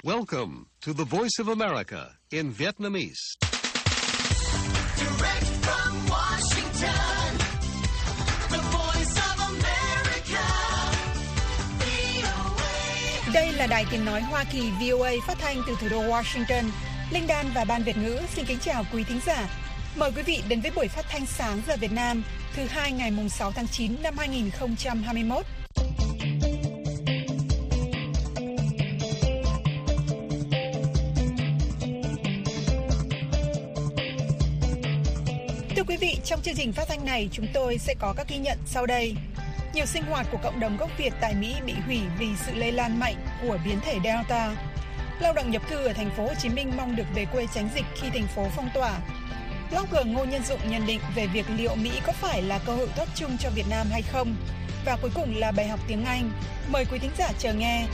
Welcome to the Voice of America in Vietnamese. Direct from Washington, the Voice of America, VOA. Đây là đài tiếng nói Hoa Kỳ VOA phát thanh từ thủ đô Washington. Linh Đan và Ban Việt ngữ xin kính chào quý thính giả. Mời quý vị đến với buổi phát thanh sáng giờ Việt Nam thứ hai ngày 6 tháng 9 năm 2021. Thưa quý vị, trong chương trình phát thanh này chúng tôi sẽ có các ghi nhận sau đây. Nhiều sinh hoạt của cộng đồng gốc Việt tại Mỹ bị hủy vì sự lây lan mạnh của biến thể Delta. Lao động nhập cư ở thành phố Hồ Chí Minh mong được về quê tránh dịch khi thành phố phong tỏa. Blogger Ngô Nhân Dụng nhận định về việc liệu Mỹ có phải là cơ hội tốt chung cho Việt Nam hay không. Và cuối cùng là bài học tiếng Anh. Mời quý thính giả chờ nghe.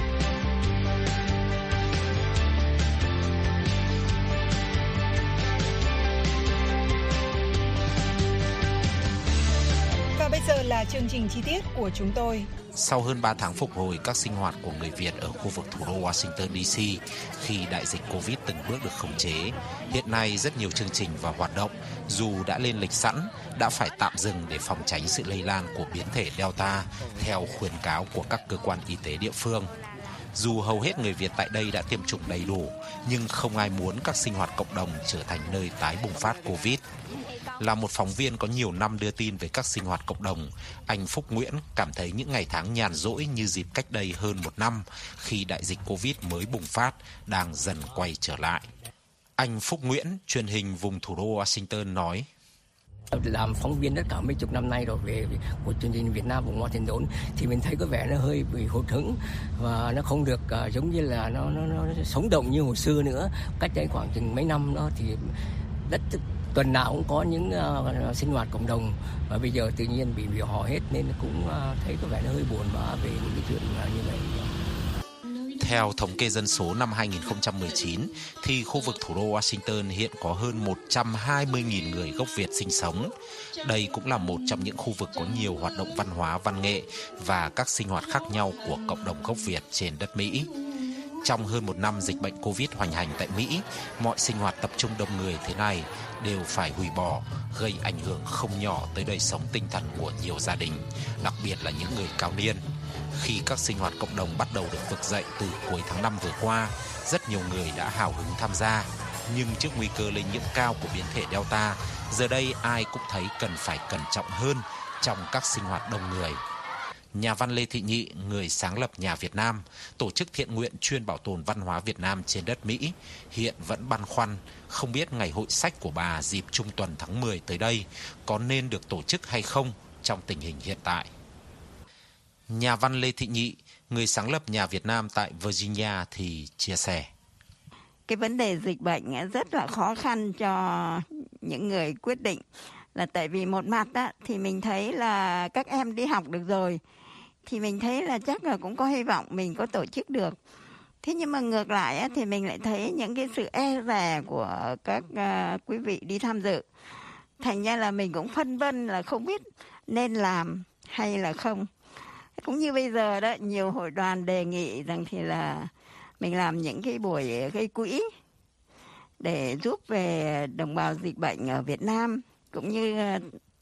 Và bây giờ là chương trình chi tiết của chúng tôi. Sau hơn 3 tháng phục hồi các sinh hoạt của người Việt ở khu vực thủ đô Washington DC khi đại dịch Covid từng bước được khống chế, hiện nay rất nhiều chương trình và hoạt động dù đã lên lịch sẵn đã phải tạm dừng để phòng tránh sự lây lan của biến thể Delta theo khuyến cáo của các cơ quan y tế địa phương. Dù hầu hết người Việt tại đây đã tiêm chủng đầy đủ, nhưng không ai muốn các sinh hoạt cộng đồng trở thành nơi tái bùng phát Covid. Là một phóng viên có nhiều năm đưa tin về các sinh hoạt cộng đồng, anh Phúc Nguyễn cảm thấy những ngày tháng nhàn rỗi như dịp cách đây hơn 1 năm khi đại dịch Covid mới bùng phát đang dần quay trở lại. Anh Phúc Nguyễn, truyền hình vùng thủ đô Washington nói: Làm phóng viên tất cả mấy chục năm nay rồi về của chương trình Việt Nam vùng Washington thì mình thấy có vẻ nó hơi bị hụt hẫng và nó không được giống như là nó sống động như hồi xưa nữa. Cách đây khoảng chừng mấy năm đó thì tuần nào cũng có những sinh hoạt cộng đồng và bây giờ tự nhiên bị hò hết nên cũng thấy có vẻ nó hơi buồn bã về những cái chuyện như vậy. Theo thống kê dân số năm 2019, thì khu vực thủ đô Washington hiện có hơn 120.000 người gốc Việt sinh sống. Đây cũng là một trong những khu vực có nhiều hoạt động văn hóa, văn nghệ và các sinh hoạt khác nhau của cộng đồng gốc Việt trên đất Mỹ. Trong hơn 1 năm dịch bệnh Covid hoành hành tại Mỹ, mọi sinh hoạt tập trung đông người thế này đều phải hủy bỏ, gây ảnh hưởng không nhỏ tới đời sống tinh thần của nhiều gia đình, đặc biệt là những người cao niên. Khi các sinh hoạt cộng đồng bắt đầu được vực dậy từ cuối tháng 5 vừa qua, rất nhiều người đã hào hứng tham gia. Nhưng trước nguy cơ lây nhiễm cao của biến thể Delta, giờ đây ai cũng thấy cần phải cẩn trọng hơn trong các sinh hoạt đông người. Nhà văn Lê Thị Nhị, người sáng lập Nhà Việt Nam, tổ chức thiện nguyện chuyên bảo tồn văn hóa Việt Nam trên đất Mỹ, hiện vẫn băn khoăn không biết ngày hội sách của bà dịp trung tuần tháng 10 tới đây có nên được tổ chức hay không trong tình hình hiện tại. Nhà văn Lê Thị Nhị, người sáng lập Nhà Việt Nam tại Virginia thì chia sẻ: Cái vấn đề dịch bệnh rất là khó khăn cho những người quyết định, là tại vì một mặt thì mình thấy là các em đi học được rồi thì mình thấy là chắc là cũng có hy vọng mình có tổ chức được. Thế nhưng mà ngược lại thì mình lại thấy những cái sự e dè của các quý vị đi tham dự. Thành ra là mình cũng phân vân là không biết nên làm hay là không. Cũng như bây giờ đó, nhiều hội đoàn đề nghị rằng thì là mình làm những cái buổi gây quỹ để giúp về đồng bào dịch bệnh ở Việt Nam cũng như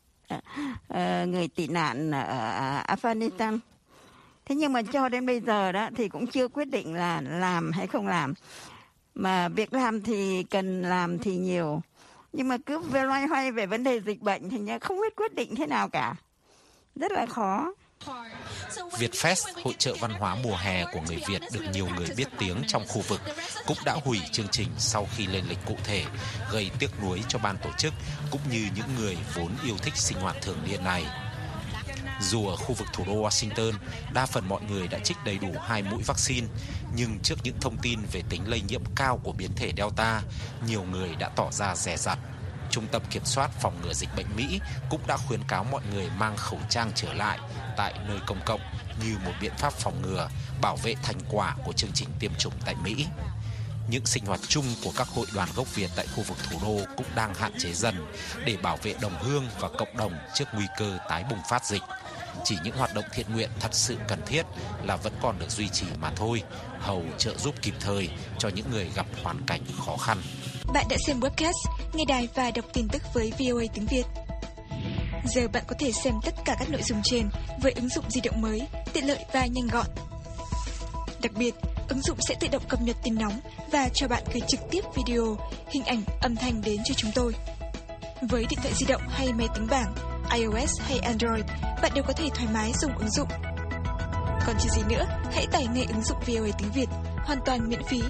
người tị nạn ở Afghanistan. Thế nhưng mà cho đến bây giờ đó thì cũng chưa quyết định là làm hay không làm. Mà việc làm thì cần làm thì nhiều. Nhưng mà cứ loay hoay về vấn đề dịch bệnh thì không biết quyết định thế nào cả. Rất là khó. Vietfest, hội chợ văn hóa mùa hè của người Việt được nhiều người biết tiếng trong khu vực, cũng đã hủy chương trình sau khi lên lịch cụ thể, gây tiếc nuối cho ban tổ chức cũng như những người vốn yêu thích sinh hoạt thường niên này. Dù ở khu vực thủ đô Washington, đa phần mọi người đã trích đầy đủ 2 mũi vaccine, nhưng trước những thông tin về tính lây nhiễm cao của biến thể Delta, nhiều người đã tỏ ra dè dặt. Trung tâm Kiểm soát Phòng ngừa Dịch bệnh Mỹ cũng đã khuyến cáo mọi người mang khẩu trang trở lại tại nơi công cộng như một biện pháp phòng ngừa, bảo vệ thành quả của chương trình tiêm chủng tại Mỹ. Những sinh hoạt chung của các hội đoàn gốc Việt tại khu vực thủ đô cũng đang hạn chế dần để bảo vệ đồng hương và cộng đồng trước nguy cơ tái bùng phát dịch. chỉ những hoạt động thiện nguyện thật sự cần thiết là vẫn còn được duy trì mà thôi, hầu trợ giúp kịp thời cho những người gặp hoàn cảnh khó khăn. Bạn đã xem webcast, nghe đài và đọc tin tức với VOA tiếng Việt. Giờ bạn có thể xem tất cả các nội dung trên với ứng dụng di động mới, tiện lợi và nhanh gọn. Đặc biệt, ứng dụng sẽ tự động cập nhật tin nóng và cho bạn gửi trực tiếp video, hình ảnh, âm thanh đến cho chúng tôi. Với điện thoại di động hay máy tính bảng, iOS hay Android, bạn đều có thể thoải mái dùng ứng dụng. Còn chờ gì nữa, hãy tải ngay ứng dụng VOA tiếng Việt, hoàn toàn miễn phí.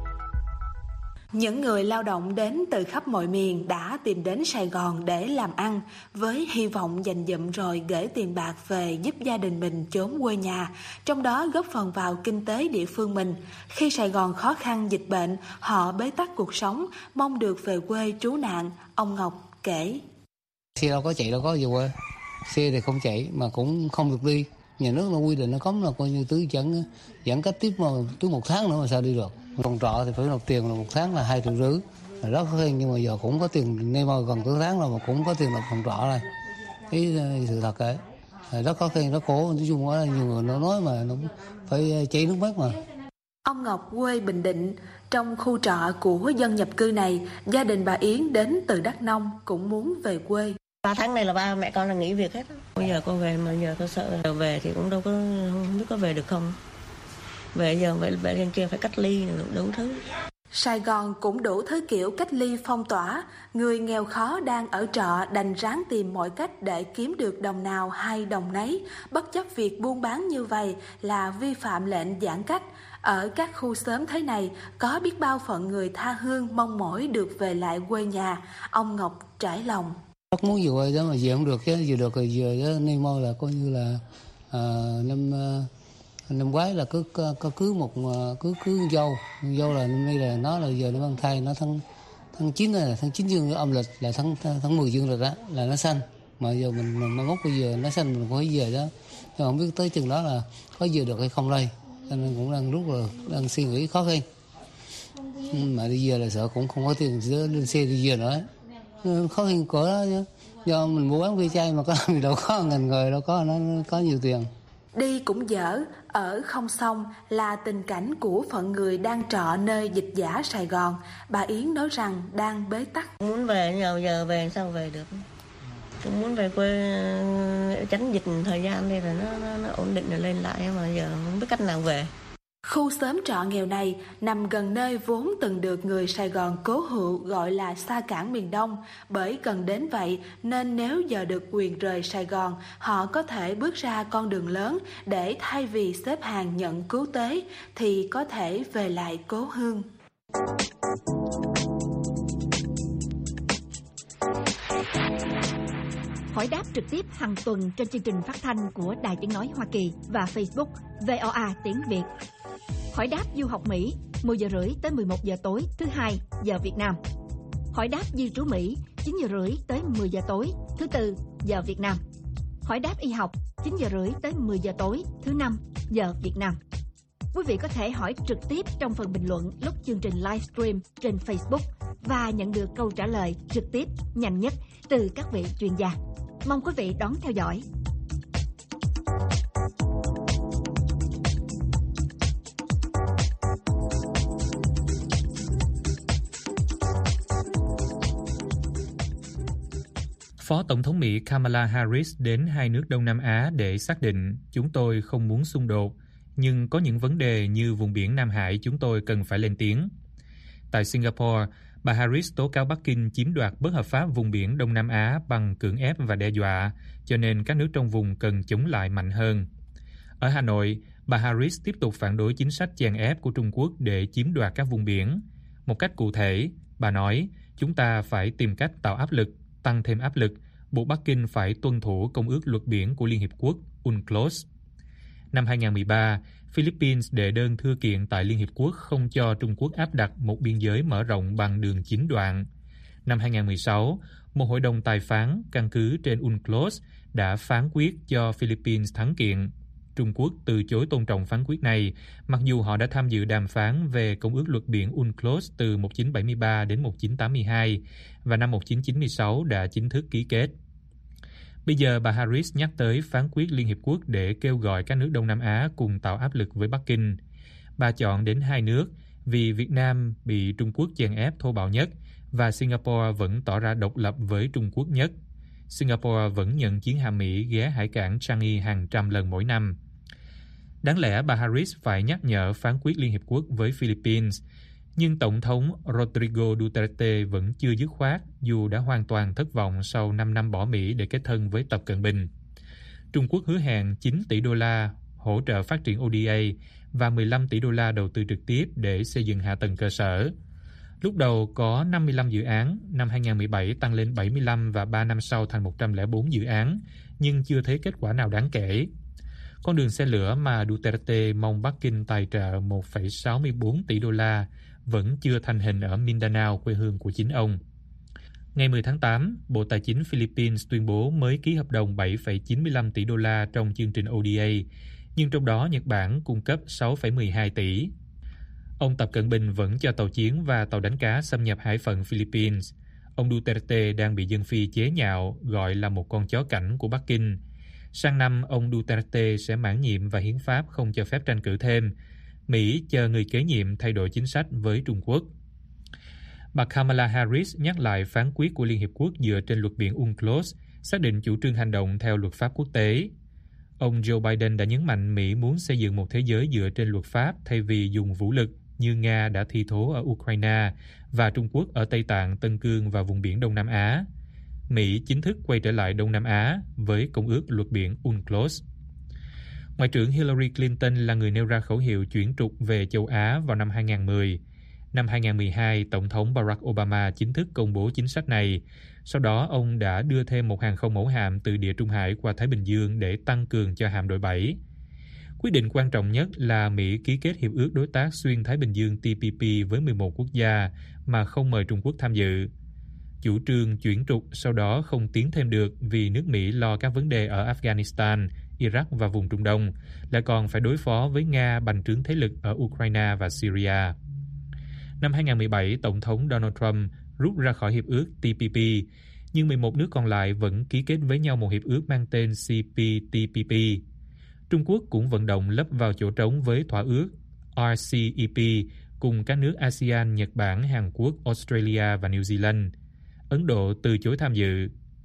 Những người lao động đến từ khắp mọi miền đã tìm đến Sài Gòn để làm ăn với hy vọng dành dụm rồi gửi tiền bạc về giúp gia đình mình chốn quê nhà, trong đó góp phần vào kinh tế địa phương mình. Khi Sài Gòn khó khăn dịch bệnh, họ bế tắc cuộc sống, mong được về quê trú nạn, ông Ngọc kể. Xe đâu có chạy, đâu có về quê. Xe thì không chạy mà cũng không được đi. Nhà nước nó quy định nó cấm là coi như tứ giãn cách tiếp mà tới 1 tháng nữa mà sao đi được. Phòng trọ thì phải nộp tiền là 1 tháng là 2,5 triệu, là rất khó khăn, nhưng mà giờ cũng có tiền, nay mà gần tới tháng rồi mà cũng có tiền nộp phòng trọ này. Cái sự thật ấy, rất khó khăn, rất khổ. Nói chung là nhiều người nó nói mà nó phải chảy nước mắt mà. Ông Ngọc quê Bình Định, trong khu trọ của dân nhập cư này, gia đình bà Yến đến từ Đắk Nông cũng muốn về quê. 3 tháng này là ba mẹ con là nghỉ việc hết. Bây giờ con về mà giờ con sợ về thì cũng đâu có, không biết có về được không. Về giờ về bên kia phải cách ly đủ thứ. Sài Gòn cũng đủ thứ kiểu cách ly phong tỏa. Người nghèo khó đang ở trọ đành ráng tìm mọi cách để kiếm được đồng nào hay đồng nấy, bất chấp việc buôn bán như vậy là vi phạm lệnh giãn cách. Ở các khu xóm thế này có biết bao phận người tha hương mong mỏi được về lại quê nhà. Ông Ngọc trải lòng. Rất muốn về quê đó mà về không được chứ, về được rồi về đó nay mô là coi như là năm ngoái là cứ dâu là năm nay là nó là giờ nó mang thai, nó tháng 9 này là tháng 9 dương âm lịch là tháng 10 dương rồi đó là nó sanh, mà giờ mình mốt bây giờ nó sanh mình có về đó, nhưng mà không biết tới chừng đó là có về được hay không đây, cho nên cũng đang suy nghĩ khó khăn, mà đi về là sợ cũng không có tiền lên xe đi về nữa, khó khăn cỡ đó chứ. Do mình mua bán ve chai mà có mình đâu có ngành nghề đâu có, nó có nhiều tiền. Đi cũng dở, ở không xong là tình cảnh của phận người đang trọ nơi dịch giả Sài Gòn. Bà Yến nói rằng đang bế tắc. Muốn về giờ về sao về được. Cũng muốn về quê tránh dịch thời gian đây là nó ổn định rồi lên lại, mà giờ không biết cách nào về. Khu xóm trọ nghèo này nằm gần nơi vốn từng được người Sài Gòn cố hữu gọi là sa cảng miền Đông. Bởi cần đến vậy nên nếu giờ được quyền rời Sài Gòn, họ có thể bước ra con đường lớn để thay vì xếp hàng nhận cứu tế thì có thể về lại cố hương. Hỏi đáp trực tiếp hàng tuần trên chương trình phát thanh của Đài Tiếng Nói Hoa Kỳ và Facebook VOA Tiếng Việt. Hỏi đáp du học Mỹ 10 giờ rưỡi tới 11 giờ tối thứ Hai giờ Việt Nam. Hỏi đáp di trú Mỹ 9 giờ rưỡi tới 10 giờ tối thứ Tư giờ Việt Nam. Hỏi đáp y học 9 giờ rưỡi tới 10 giờ tối thứ Năm giờ Việt Nam. Quý vị có thể hỏi trực tiếp trong phần bình luận lúc chương trình livestream trên Facebook và nhận được câu trả lời trực tiếp nhanh nhất từ các vị chuyên gia. Mong quý vị đón theo dõi. Phó Tổng thống Mỹ Kamala Harris đến 2 nước Đông Nam Á để xác định chúng tôi không muốn xung đột, nhưng có những vấn đề như vùng biển Nam Hải chúng tôi cần phải lên tiếng. Tại Singapore, bà Harris tố cáo Bắc Kinh chiếm đoạt bất hợp pháp vùng biển Đông Nam Á bằng cưỡng ép và đe dọa, cho nên các nước trong vùng cần chống lại mạnh hơn. Ở Hà Nội, bà Harris tiếp tục phản đối chính sách chèn ép của Trung Quốc để chiếm đoạt các vùng biển. Một cách cụ thể, bà nói, chúng ta phải tìm cách tạo áp lực, tăng thêm áp lực, buộc Bắc Kinh phải tuân thủ Công ước Luật Biển của Liên Hiệp Quốc, UNCLOS. Năm 2013, Philippines đệ đơn thưa kiện tại Liên Hiệp Quốc không cho Trung Quốc áp đặt một biên giới mở rộng bằng đường 9 đoạn. Năm 2016, một hội đồng tài phán căn cứ trên UNCLOS đã phán quyết cho Philippines thắng kiện. Trung Quốc từ chối tôn trọng phán quyết này, mặc dù họ đã tham dự đàm phán về Công ước Luật Biển UNCLOS từ 1973 đến 1982 và năm 1996 đã chính thức ký kết. Bây giờ bà Harris nhắc tới phán quyết Liên Hiệp Quốc để kêu gọi các nước Đông Nam Á cùng tạo áp lực với Bắc Kinh. Bà chọn đến hai nước vì Việt Nam bị Trung Quốc chèn ép thô bạo nhất và Singapore vẫn tỏ ra độc lập với Trung Quốc nhất. Singapore vẫn nhận chiến hạm Mỹ ghé hải cảng Changi hàng trăm lần mỗi năm. Đáng lẽ bà Harris phải nhắc nhở phán quyết Liên Hiệp Quốc với Philippines, nhưng Tổng thống Rodrigo Duterte vẫn chưa dứt khoát dù đã hoàn toàn thất vọng sau 5 năm bỏ Mỹ để kết thân với Tập Cận Bình. Trung Quốc hứa hẹn 9 tỷ đô la hỗ trợ phát triển ODA và 15 tỷ đô la đầu tư trực tiếp để xây dựng hạ tầng cơ sở. Lúc đầu có 55 dự án, năm 2017 tăng lên 75 và 3 năm sau thành 104 dự án, nhưng chưa thấy kết quả nào đáng kể. Con đường xe lửa mà Duterte mong Bắc Kinh tài trợ 1,64 tỷ đô la vẫn chưa thành hình ở Mindanao, quê hương của chính ông. Ngày 10 tháng 8, Bộ Tài chính Philippines tuyên bố mới ký hợp đồng 7,95 tỷ đô la trong chương trình ODA, nhưng trong đó Nhật Bản cung cấp 6,12 tỷ. Ông Tập Cận Bình vẫn cho tàu chiến và tàu đánh cá xâm nhập hải phận Philippines. Ông Duterte đang bị dân Phi chế nhạo, gọi là một con chó cảnh của Bắc Kinh. Sang năm, ông Duterte sẽ mãn nhiệm và hiến pháp không cho phép tranh cử thêm. Mỹ chờ người kế nhiệm thay đổi chính sách với Trung Quốc. Bà Kamala Harris nhắc lại phán quyết của Liên Hiệp Quốc dựa trên luật biển UNCLOS, xác định chủ trương hành động theo luật pháp quốc tế. Ông Joe Biden đã nhấn mạnh Mỹ muốn xây dựng một thế giới dựa trên luật pháp thay vì dùng vũ lực như Nga đã thi thố ở Ukraine và Trung Quốc ở Tây Tạng, Tân Cương và vùng biển Đông Nam Á. Mỹ chính thức quay trở lại Đông Nam Á với Công ước Luật biển UNCLOS. Ngoại trưởng Hillary Clinton là người nêu ra khẩu hiệu chuyển trục về châu Á vào năm 2010. Năm 2012, Tổng thống Barack Obama chính thức công bố chính sách này. Sau đó, ông đã đưa thêm một hàng không mẫu hạm từ Địa Trung Hải qua Thái Bình Dương để tăng cường cho hạm đội 7. Quyết định quan trọng nhất là Mỹ ký kết Hiệp ước Đối tác Xuyên Thái Bình Dương TPP với 11 quốc gia mà không mời Trung Quốc tham dự. Chủ trương chuyển trục sau đó không tiến thêm được vì nước Mỹ lo các vấn đề ở Afghanistan, Iraq và vùng Trung Đông, lại còn phải đối phó với Nga bành trướng thế lực ở Ukraine và Syria. Năm 2017, Tổng thống Donald Trump rút ra khỏi Hiệp ước TPP, nhưng 11 nước còn lại vẫn ký kết với nhau một hiệp ước mang tên CPTPP. Trung Quốc cũng vận động lấp vào chỗ trống với thỏa ước RCEP cùng các nước ASEAN, Nhật Bản, Hàn Quốc, Australia và New Zealand. Ấn Độ từ chối tham dự.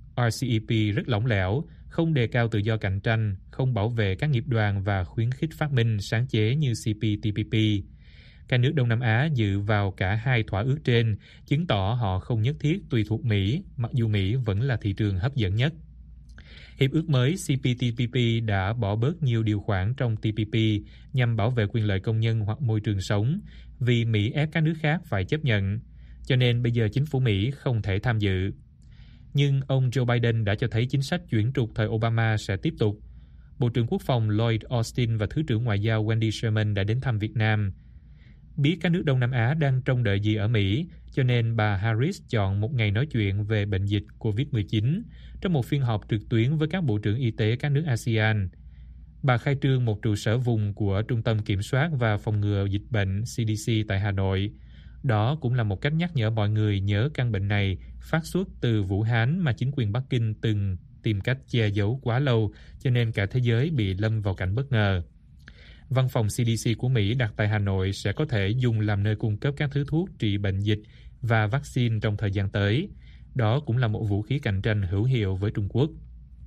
RCEP rất lỏng lẻo, không đề cao tự do cạnh tranh, không bảo vệ các nghiệp đoàn và khuyến khích phát minh, sáng chế như CPTPP. Các nước Đông Nam Á dự vào cả hai thỏa ước trên, chứng tỏ họ không nhất thiết tùy thuộc Mỹ, mặc dù Mỹ vẫn là thị trường hấp dẫn nhất. Hiệp ước mới CPTPP đã bỏ bớt nhiều điều khoản trong TPP nhằm bảo vệ quyền lợi công nhân hoặc môi trường sống, vì Mỹ ép các nước khác phải chấp nhận, cho nên bây giờ chính phủ Mỹ không thể tham dự. Nhưng ông Joe Biden đã cho thấy chính sách chuyển trục thời Obama sẽ tiếp tục. Bộ trưởng Quốc phòng Lloyd Austin và Thứ trưởng Ngoại giao Wendy Sherman đã đến thăm Việt Nam. Biết các nước Đông Nam Á đang trông đợi gì ở Mỹ, cho nên bà Harris chọn một ngày nói chuyện về bệnh dịch COVID-19 trong một phiên họp trực tuyến với các bộ trưởng y tế các nước ASEAN. Bà khai trương một trụ sở vùng của Trung tâm Kiểm soát và Phòng ngừa Dịch bệnh CDC tại Hà Nội. Đó cũng là một cách nhắc nhở mọi người nhớ căn bệnh này phát xuất từ Vũ Hán mà chính quyền Bắc Kinh từng tìm cách che giấu quá lâu, cho nên cả thế giới bị lâm vào cảnh bất ngờ. Văn phòng CDC của Mỹ đặt tại Hà Nội sẽ có thể dùng làm nơi cung cấp các thứ thuốc trị bệnh dịch và vaccine trong thời gian tới. Đó cũng là một vũ khí cạnh tranh hữu hiệu với Trung Quốc.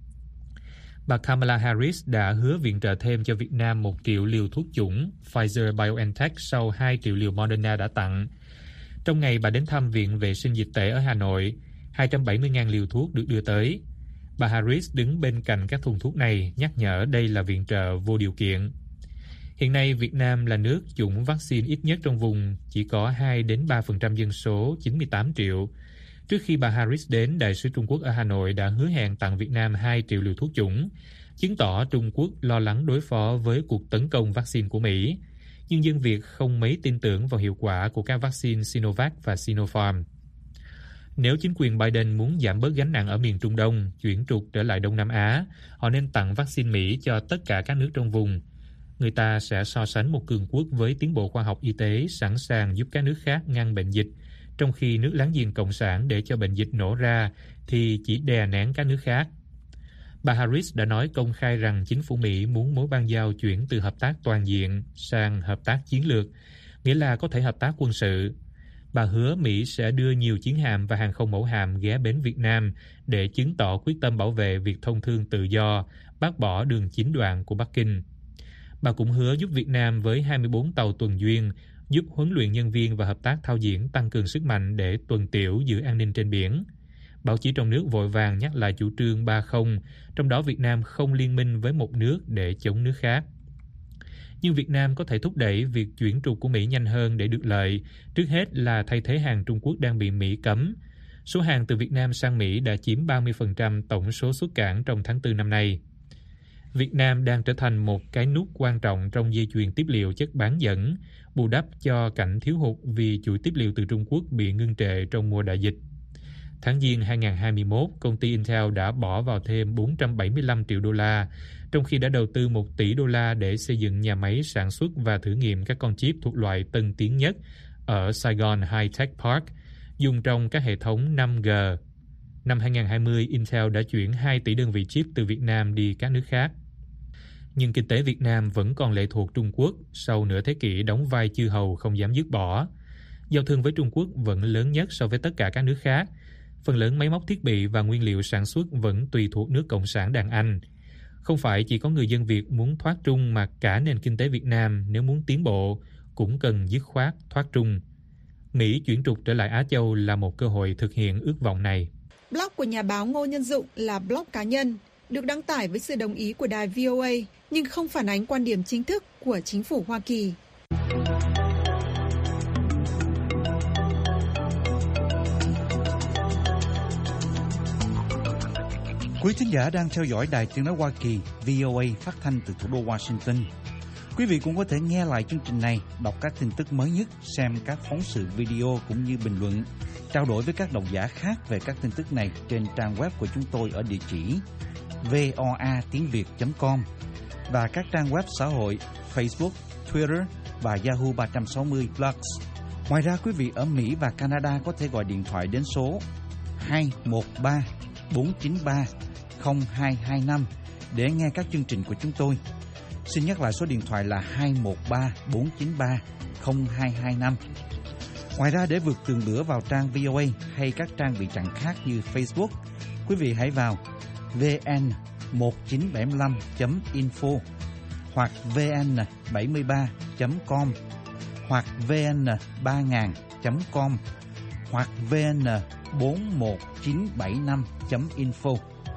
Bà Kamala Harris đã hứa viện trợ thêm cho Việt Nam 1 triệu liều thuốc chủng Pfizer-BioNTech sau 2 triệu liều Moderna đã tặng. Trong ngày bà đến thăm Viện Vệ sinh Dịch tễ ở Hà Nội, 270.000 liều thuốc được đưa tới. Bà Harris đứng bên cạnh các thùng thuốc này, nhắc nhở đây là viện trợ vô điều kiện. Hiện nay, Việt Nam là nước chủng vaccine ít nhất trong vùng, chỉ có 2-3% dân số, 98 triệu. Trước khi bà Harris đến, Đại sứ Trung Quốc ở Hà Nội đã hứa hẹn tặng Việt Nam 2 triệu liều thuốc chủng, chứng tỏ Trung Quốc lo lắng đối phó với cuộc tấn công vaccine của Mỹ. Nhưng dân Việt không mấy tin tưởng vào hiệu quả của các vaccine Sinovac và Sinopharm. Nếu chính quyền Biden muốn giảm bớt gánh nặng ở miền Trung Đông, chuyển trục trở lại Đông Nam Á, họ nên tặng vaccine Mỹ cho tất cả các nước trong vùng. Người ta sẽ so sánh một cường quốc với tiến bộ khoa học y tế sẵn sàng giúp các nước khác ngăn bệnh dịch, trong khi nước láng giềng cộng sản để cho bệnh dịch nổ ra thì chỉ đè nén các nước khác. Bà Harris đã nói công khai rằng chính phủ Mỹ muốn mối ban giao chuyển từ hợp tác toàn diện sang hợp tác chiến lược, nghĩa là có thể hợp tác quân sự. Bà hứa Mỹ sẽ đưa nhiều chiến hạm và hàng không mẫu hạm ghé bến Việt Nam để chứng tỏ quyết tâm bảo vệ việc thông thương tự do, bác bỏ đường chín đoạn của Bắc Kinh. Bà cũng hứa giúp Việt Nam với 24 tàu tuần duyên, giúp huấn luyện nhân viên và hợp tác thao diễn tăng cường sức mạnh để tuần tiễu giữ an ninh trên biển. Báo chí trong nước vội vàng nhắc lại chủ trương 3-0, trong đó Việt Nam không liên minh với một nước để chống nước khác. Nhưng Việt Nam có thể thúc đẩy việc chuyển trục của Mỹ nhanh hơn để được lợi, trước hết là thay thế hàng Trung Quốc đang bị Mỹ cấm. Số hàng từ Việt Nam sang Mỹ đã chiếm 30% tổng số xuất cảng trong tháng 4 năm nay. Việt Nam đang trở thành một cái nút quan trọng trong dây chuyền tiếp liệu chất bán dẫn, bù đắp cho cảnh thiếu hụt vì chuỗi tiếp liệu từ Trung Quốc bị ngưng trệ trong mùa đại dịch. Tháng Giêng 2021, công ty Intel đã bỏ vào thêm 475 triệu đô la, trong khi đã đầu tư 1 tỷ đô la để xây dựng nhà máy sản xuất và thử nghiệm các con chip thuộc loại tân tiến nhất ở Saigon High Tech Park, dùng trong các hệ thống 5G. Năm 2020, Intel đã chuyển 2 tỷ đơn vị chip từ Việt Nam đi các nước khác. Nhưng kinh tế Việt Nam vẫn còn lệ thuộc Trung Quốc sau nửa thế kỷ đóng vai chư hầu không dám dứt bỏ. Giao thương với Trung Quốc vẫn lớn nhất so với tất cả các nước khác. Phần lớn máy móc thiết bị và nguyên liệu sản xuất vẫn tùy thuộc nước Cộng sản đàn Anh. Không phải chỉ có người dân Việt muốn thoát Trung mà cả nền kinh tế Việt Nam nếu muốn tiến bộ cũng cần dứt khoát thoát Trung. Mỹ chuyển trục trở lại Á Châu là một cơ hội thực hiện ước vọng này. Blog của nhà báo Ngô Nhân Dụng là blog cá nhân, được đăng tải với sự đồng ý của đài VOA, nhưng không phản ánh quan điểm chính thức của chính phủ Hoa Kỳ. Quý thính giả đang theo dõi Đài Tiếng nói Hoa Kỳ VOA phát thanh từ thủ đô Washington. Quý vị cũng có thể nghe lại chương trình này, đọc các tin tức mới nhất, xem các phóng sự video cũng như bình luận, trao đổi với các độc giả khác về các tin tức này trên trang web của chúng tôi ở địa chỉ voatiengviet.com và các trang web xã hội Facebook, Twitter và Yahoo 360 Plus. Ngoài ra, quý vị ở Mỹ và Canada có thể gọi điện thoại đến số 213-493-0225 để nghe các chương trình của chúng tôi. Xin nhắc lại số điện thoại là 213-493-0225. Ngoài ra, để vượt tường lửa vào trang VOA hay các trang bị chặn khác như Facebook, quý vị hãy vào vn1975.info hoặc vn73.com hoặc vn3000.com hoặc vn41975.info.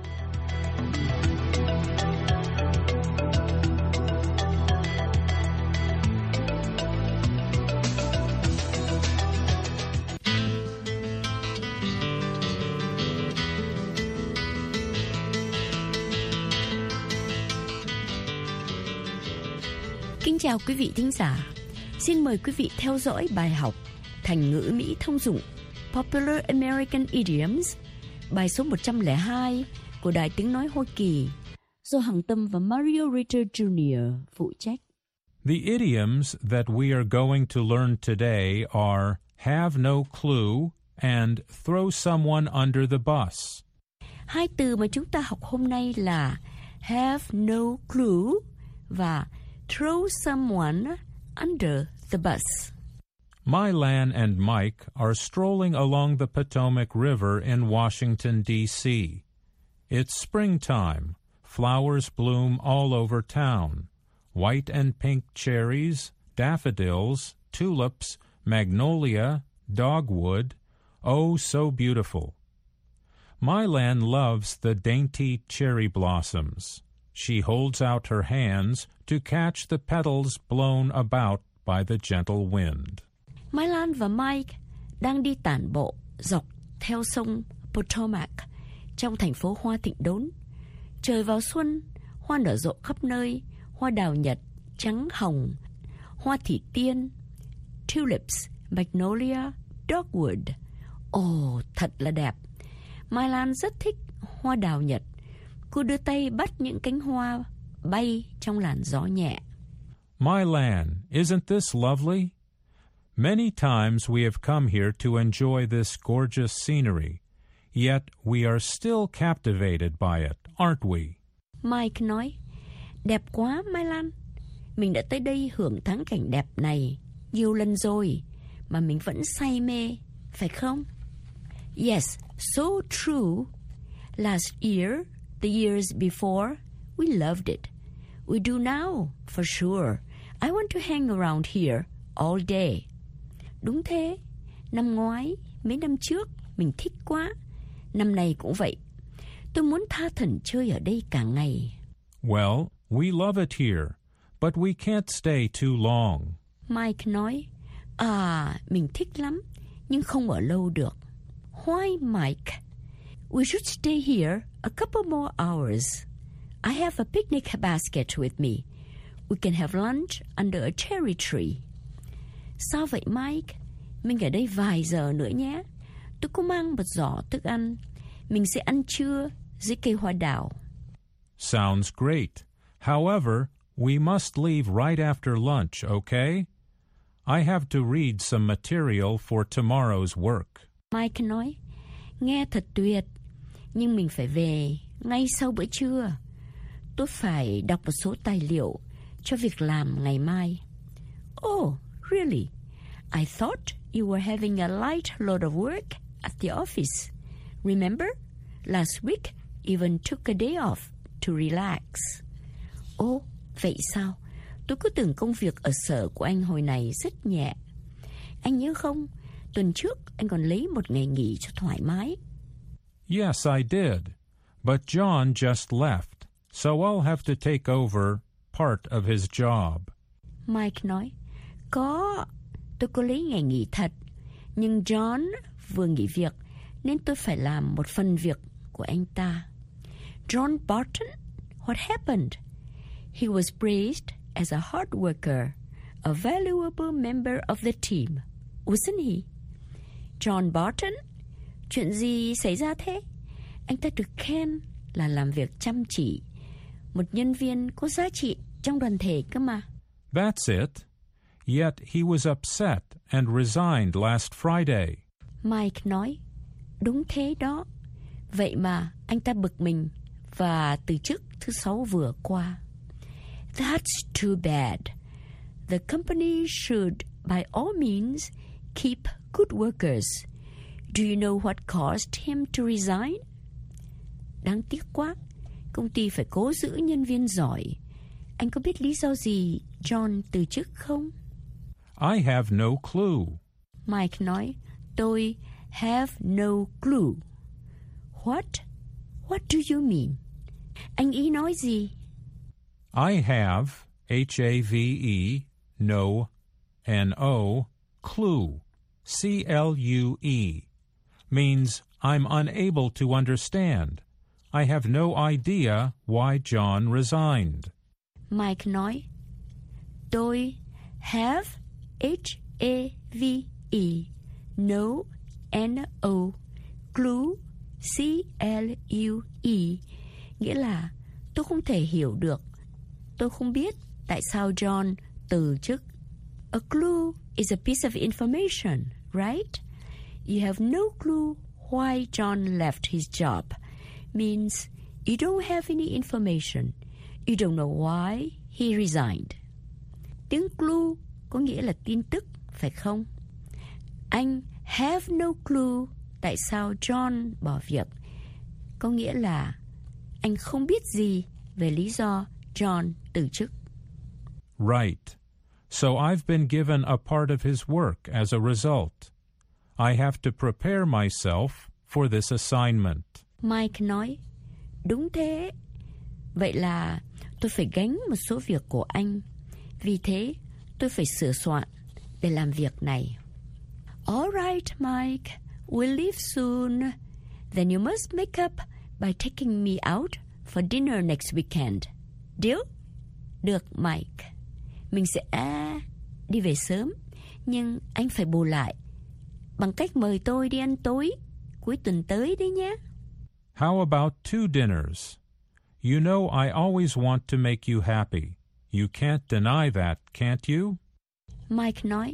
Kính chào quý vị thính giả. Xin mời quý vị theo dõi bài học Thành ngữ Mỹ thông dụng Popular American Idioms, bài số 102 của Đài Tiếng nói Hoa Kỳ, do Hằng Tâm và Mario Ritter Jr. phụ trách. The idioms that we are going to learn today are have no clue and throw someone under the bus. Hai từ mà chúng ta học hôm nay là have no clue và throw someone under the bus. Mylan and Mike are strolling along the Potomac River in Washington, D.C. It's springtime. Flowers bloom all over town. White and pink cherries, daffodils, tulips, magnolia, dogwood. Oh, so beautiful. Mylan loves the dainty cherry blossoms. She holds out her hands to catch the petals blown about by the gentle wind. Mylan và Mike đang đi tản bộ dọc theo sông Potomac trong thành phố hoa thịnh đốn. Trời vào xuân, hoa nở rộ khắp nơi, hoa đào nhật, trắng hồng, hoa thủy tiên, tulips, magnolia, dogwood. Ồ, thật là đẹp. Mylan rất thích hoa đào nhật. Cô đưa tay bắt những cánh hoa bay trong làn gió nhẹ. Mylan, isn't this lovely? Many times we have come here to enjoy this gorgeous scenery, yet we are still captivated by it, aren't we? Mike nói, đẹp quá Mai Lan. Mình đã tới đây hưởng thắng cảnh đẹp này nhiều lần rồi, mà mình vẫn say mê, phải không? Yes, so true. Last year, the years before, we loved it. We do now, for sure. I want to hang around here all day. Đúng thế, năm ngoái, mấy năm trước, mình thích quá. Năm nay cũng vậy. Tôi muốn tha thẩn chơi ở đây cả ngày. Well, we love it here, but we can't stay too long. Mike nói, mình thích lắm, nhưng không ở lâu được. Why, Mike? We should stay here a couple more hours. I have a picnic basket with me. We can have lunch under a cherry tree. Sao vậy Mike? Mình ở đây vài giờ nữa nhé. Tôi có mang một giỏ thức ăn. Mình sẽ ăn trưa dưới cây hoa đào. Sounds great. However, we must leave right after lunch, okay? I have to read some material for tomorrow's work. Mike nói, nghe thật tuyệt, nhưng mình phải về ngay sau bữa trưa. Tôi phải đọc một số tài liệu cho việc làm ngày mai. Oh, really? I thought you were having a light load of work at the office. Remember? Last week, even took a day off to relax. Ồ, vậy sao? Tôi cứ tưởng công việc ở sở của anh hồi này rất nhẹ. Anh nhớ không? Tuần trước anh còn lấy một ngày nghỉ cho thoải mái. Yes, I did. But John just left, so I'll have to take over part of his job. Mike nói, tôi có lấy ngày nghỉ thật, nhưng John vừa nghỉ việc nên tôi phải làm một phần việc của anh ta. John Barton? What happened? He was praised as a hard worker, a valuable member of the team, wasn't he? John Barton? Chuyện gì xảy ra thế? Anh ta được khen là làm việc chăm chỉ, một nhân viên có giá trị trong đoàn thể cơ mà. That's it. Yet he was upset and resigned last Friday. Mike nói, đúng thế đó. Vậy mà anh ta bực mình và từ chức thứ Sáu vừa qua. That's too bad. The company should, by all means, keep good workers. Do you know what caused him to resign? Đáng tiếc quá. Công ty phải cố giữ nhân viên giỏi. Anh có biết lý do gì John từ chức không? I have no clue. Mike nói, tôi have no clue. What? What do you mean? Anh ý nói gì? I have, H-A-V-E, no, N-O, clue, C-L-U-E, means I'm unable to understand. I have no idea why John resigned. Mike nói, tôi have, H-A-V-E, no, N-O, clue, C-L-U-E, nghĩa là tôi không thể hiểu được. Tôi không biết tại sao John từ chức. A clue is a piece of information, right? You have no clue why John left his job. Means you don't have any information. You don't know why he resigned. Tiếng clue có nghĩa là tin tức, phải không? Anh have no clue tại sao John bỏ việc. Có nghĩa là anh không biết gì về lý do John từ chức. Right. So I've been given a part of his work as a result. I have to prepare myself for this assignment. Mike nói, đúng thế. Vậy là tôi phải gánh một số việc của anh. Vì thế, tôi phải sửa soạn để làm việc này. All right, Mike. We'll leave soon. Then you must make up by taking me out for dinner next weekend. Deal? Được, Mike. Mình sẽ đi về sớm, nhưng anh phải bù lại bằng cách mời tôi đi ăn tối cuối tuần tới đấy nhé. How about 2 dinners? You know I always want to make you happy. You can't deny that, can't you? Mike nói,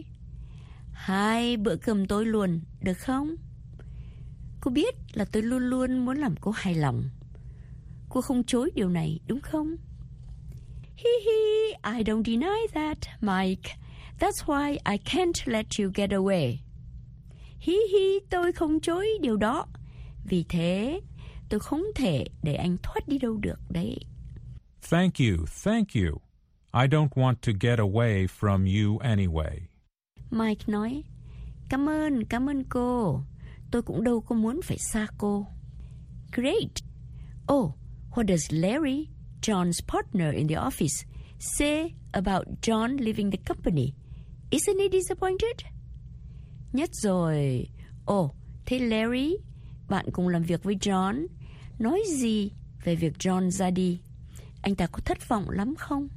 2 bữa cơm tối luôn, được không? Cô biết là tôi luôn luôn muốn làm cô hài lòng. Cô không chối điều này, đúng không? Hi hi, I don't deny that, Mike. That's why I can't let you get away. Hi hi, tôi không chối điều đó. Vì thế, tôi không thể để anh thoát đi đâu được đấy. Thank you, thank you. I don't want to get away from you anyway. Mike nói, cảm ơn cô. Tôi cũng đâu có muốn phải xa cô. Great. Oh, what does Larry, John's partner in the office, say about John leaving the company? Isn't he disappointed? Nhất rồi. Thế Larry, bạn cùng làm việc với John, nói gì về việc John ra đi? Anh ta có thất vọng lắm không?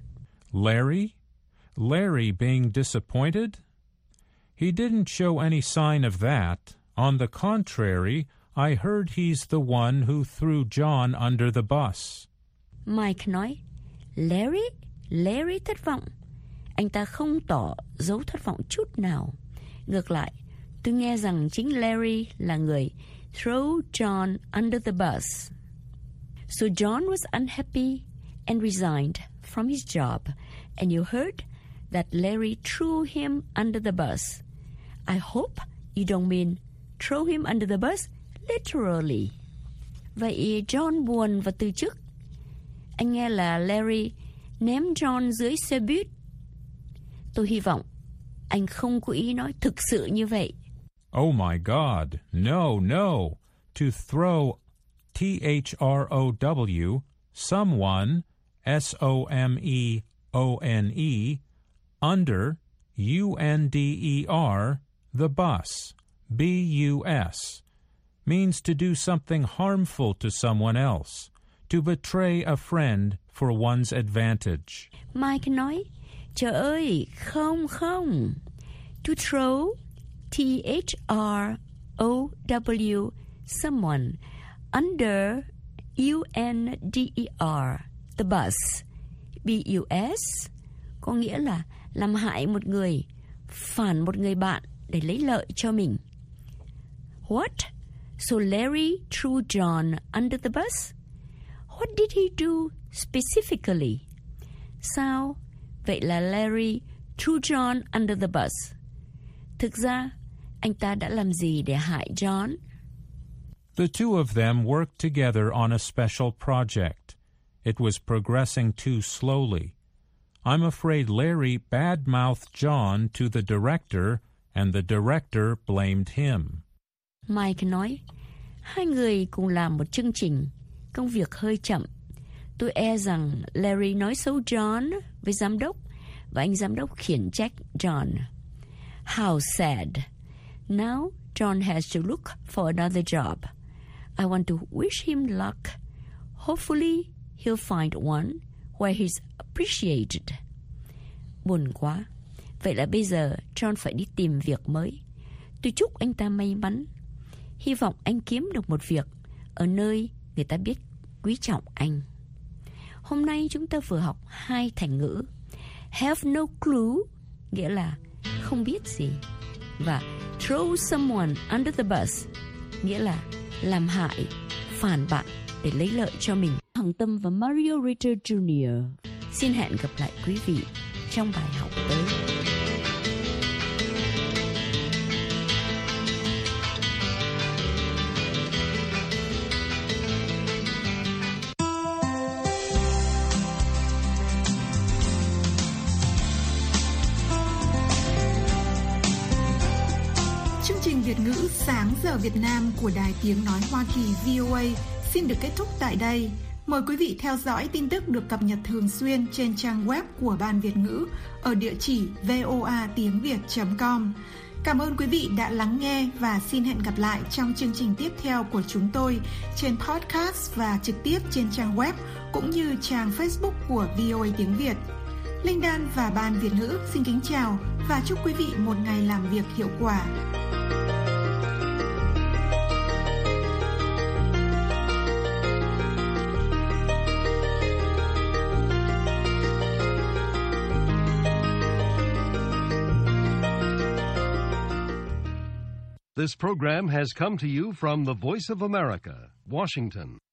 Larry being disappointed? He didn't show any sign of that. On the contrary, I heard he's the one who threw John under the bus. Mike nói, Larry thất vọng. Anh ta không tỏ dấu thất vọng chút nào. Ngược lại, tôi nghe rằng chính Larry là người throw John under the bus. So John was unhappy and resigned from his job, and you heard that Larry threw him under the bus. I hope you don't mean throw him under the bus literally. Vậy John buồn và từ chức. Anh nghe là Larry ném John dưới xe buýt. Tôi hy vọng anh không có ý nói thực sự như vậy. Oh my God, no. To throw, Throw, someone, Somebone, under, Under, the bus, Bus, means to do something harmful to someone else, to betray a friend for one's advantage. Mike nói, trời ơi, không. To throw, Throw, someone, under, Under, the bus, Bus, có nghĩa là làm hại một người, phản một người bạn để lấy lợi cho mình. What? So Larry threw John under the bus? What did he do specifically? Sao? Vậy là Larry threw John under the bus. Thực ra, anh ta đã làm gì để hại John? The two of them worked together on a special project. It was progressing too slowly. I'm afraid Larry bad-mouthed John to the director, and the director blamed him. Mike nói, hai người cùng làm một chương trình, công việc hơi chậm. Tôi e rằng Larry nói xấu John với giám đốc, và anh giám đốc khiển trách John. How sad. Now John has to look for another job. I want to wish him luck. Hopefully he'll find one where he's appreciated. Buồn quá. Vậy là bây giờ John phải đi tìm việc mới. Tôi chúc anh ta may mắn. Hy vọng anh kiếm được một việc ở nơi người ta biết quý trọng anh. Hôm nay chúng ta vừa học 2 thành ngữ. Have no clue, nghĩa là không biết gì. Và throw someone under the bus, nghĩa là làm hại, phản bạn để lấy lợi cho mình. Hằng Tâm và Mario Ritter Jr. Xin hẹn gặp lại quý vị trong bài học tới. Chương trình Việt ngữ Sáng giờ Việt Nam của Đài Tiếng Nói Hoa Kỳ VOA xin được kết thúc tại đây. Mời quý vị theo dõi tin tức được cập nhật thường xuyên trên trang web của Ban Việt ngữ ở địa chỉ voatiengviet.com. Cảm ơn quý vị đã lắng nghe và xin hẹn gặp lại trong chương trình tiếp theo của chúng tôi trên podcast và trực tiếp trên trang web cũng như trang Facebook của VOA Tiếng Việt. Linh Đan và Ban Việt ngữ xin kính chào và chúc quý vị một ngày làm việc hiệu quả. This program has come to you from the Voice of America, Washington.